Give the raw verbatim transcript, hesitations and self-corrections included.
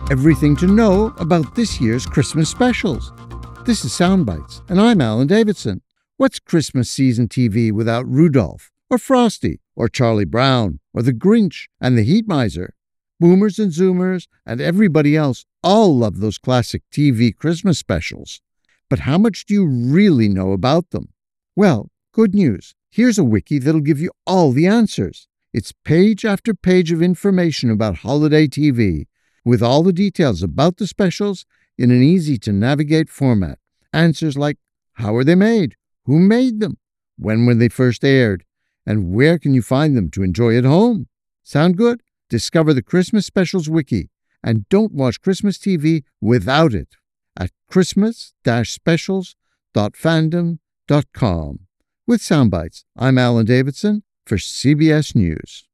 everything to know about this year's Christmas specials. This is Soundbites, and I'm Alan Davidson. What's Christmas season T V without Rudolph, or Frosty, or Charlie Brown, or the Grinch and the Heat Miser? Boomers and Zoomers and everybody else all love those classic T V Christmas specials. But how much do you really know about them? Well, good news. Here's a wiki that'll give you all the answers. It's page after page of information about holiday T V, with all the details about the specials in an easy-to-navigate format. Answers like, how were they made? Who made them? When were they first aired? And where can you find them to enjoy at home? Sound good? Discover the Christmas Specials Wiki, and don't watch Christmas T V without it at christmas dash specials dot fandom dot com. With Soundbites, I'm Alan Davidson for C B S News.